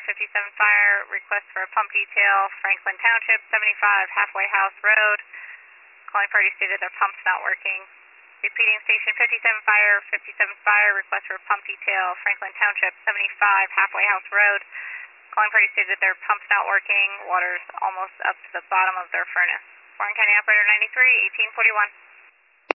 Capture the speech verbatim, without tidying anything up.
fifty-seven Fire, request for a pump detail, Franklin Township, seventy-five Halfway House Road. Calling party stated their pump's not working. Repeating station fifty-seven Fire, fifty-seven Fire, request for a pump detail, Franklin Township, seventy-five Halfway House Road. Calling party stated their pump's not working, water's almost up to the bottom of their furnace. Warren County Operator ninety-three, eighteen forty-one.